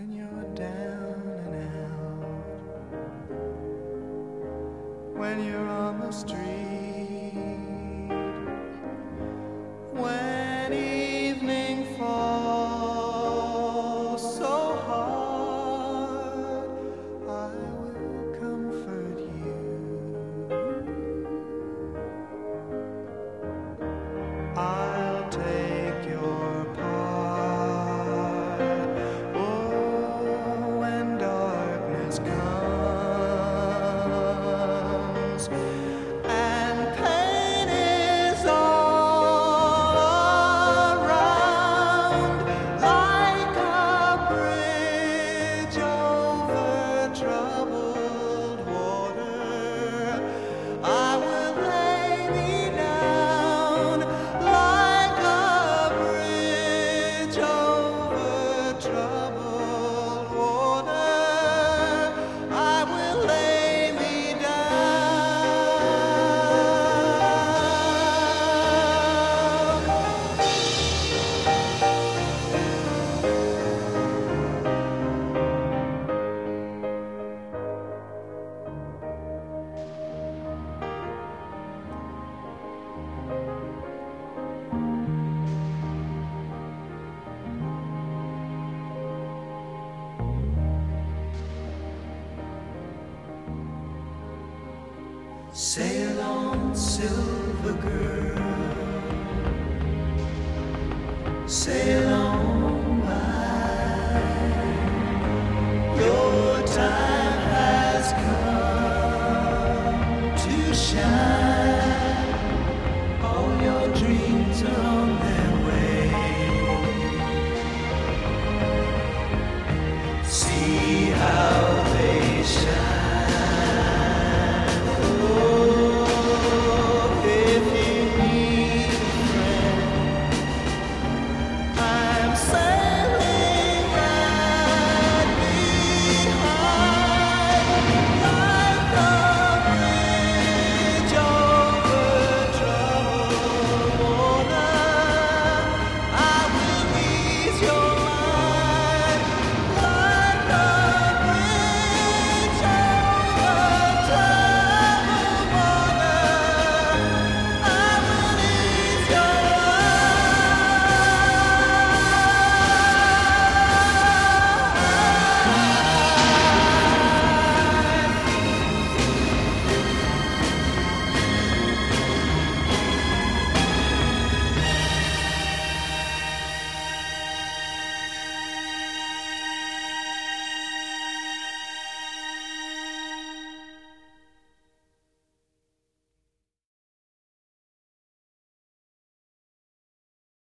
when you're down and out, when you're on the street, when evening falls so hard, I will comfort you. I'll take your part. Oh, when darkness comes and pain is all around, like a bridge over troubled water, I will lay me down like a bridge over troubled water. I will lay me Sail on, silver girl, sail on by. Your time has come to shine. All your dreams are on their way. See